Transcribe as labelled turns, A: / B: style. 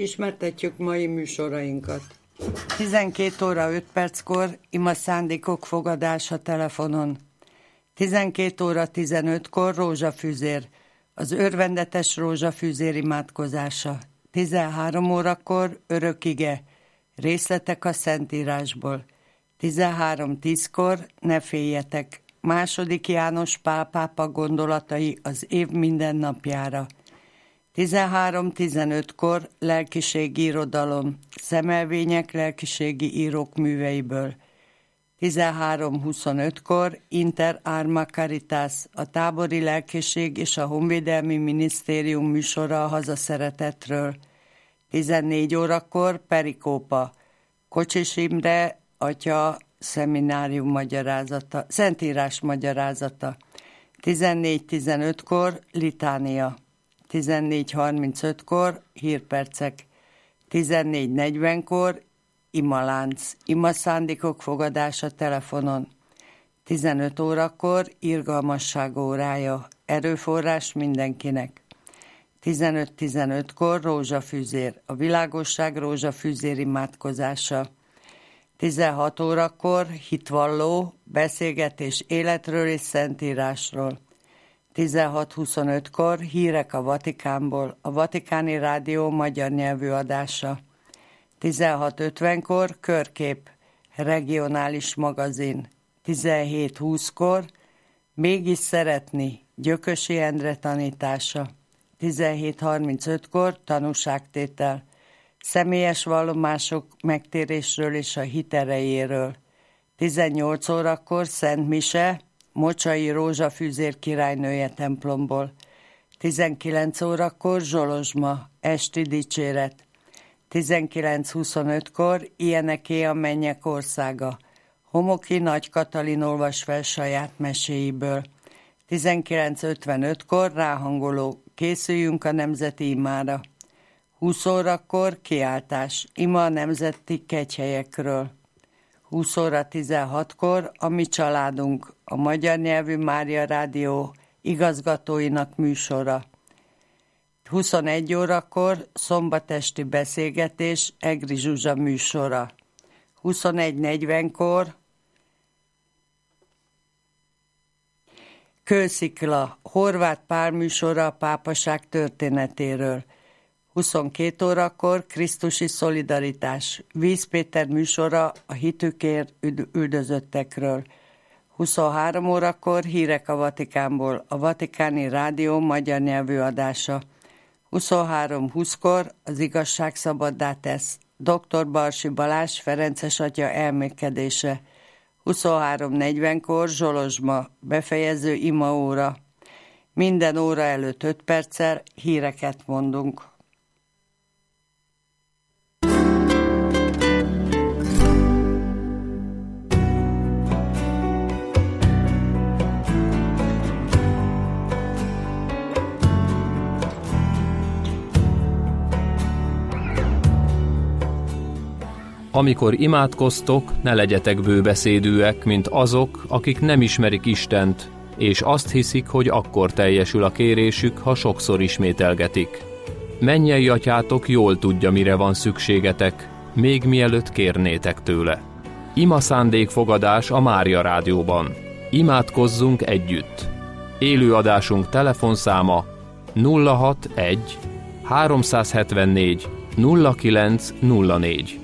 A: Ismertetjük mai műsorainkat.
B: 12 óra 5 perckor ima szándékok fogadása telefonon. 12 óra 15-kor rózsafűzér, az örvendetes rózsafűzér imádkozása. 13 órakor örökige, részletek a Szentírásból. 13:10-kor ne féljetek, II. János Pál pápa gondolatai az év mindennapjára. 13:15-kor lelkiségi irodalom, szemelvények lelkiségi írók műveiből. 13:25-kor Inter Arma Caritas, a tábori lelkiség és a honvédelmi minisztérium műsora a hazaszeretetről. 14 órakor Perikópa, Kocsis Imre atya szeminárium magyarázata, Szentírás magyarázata. 14:15-kor litánia. 14:35-kor hírpercek, 14:40-kor imalánc, imaszándékok fogadása telefonon, 15 órakor irgalmasság órája, erőforrás mindenkinek, 15:15-kor rózsafűzér, a világosság rózsafűzér imádkozása, 16 órakor hitvalló, beszélgetés életről és Szentírásról, 16:25-kor hírek a Vatikánból, a Vatikáni Rádió magyar nyelvű adása. 16:50-kor körkép, regionális magazin. 17:20-kor mégis szeretni, Gyökösi Endre tanítása. 17:35-kor tanúságtétel, személyes vallomások megtérésről és a hit erejéről. 18 órakor Szent Mise, Mocsai Rózsafűzér királynője templomból. 19 órakor Zsolozsma, esti dicséret. 19:25-kor Ilyeneké a mennyek országa. Homoki Nagy Katalin olvas fel saját meséiből. 19:55-kor ráhangoló, készüljünk a nemzeti imára. 20 órakor kiáltás, ima a nemzeti kegyhelyekről. 20 óra 16-kor a mi családunk, a magyar nyelvű Mária Rádió igazgatóinak műsora. 21 órakor szombatesti beszélgetés Egri Zsuzsa műsora. 21:40-kor Kőszikla, Horváth Pál műsora a pápaság történetéről. 22 órakor Krisztusi szolidaritás, Víz Péter műsora a hitükért üldözöttekről. 23 órakor hírek a Vatikánból, a Vatikáni Rádió magyar nyelvű adása. 23:20-kor az igazság szabaddá tesz, dr. Barsi Balázs Ferences atya elmékedése. 23:40-kor Zsolozsma, befejező imaóra. Minden óra előtt 5 perccel híreket mondunk.
C: Amikor imádkoztok, ne legyetek bőbeszédűek, mint azok, akik nem ismerik Istent, és azt hiszik, hogy akkor teljesül a kérésük, ha sokszor ismételgetik. Mennyei atyátok jól tudja, mire van szükségetek, még mielőtt kérnétek tőle. Ima szándékfogadás a Mária Rádióban. Imádkozzunk együtt. Élőadásunk telefonszáma 061 374 0904.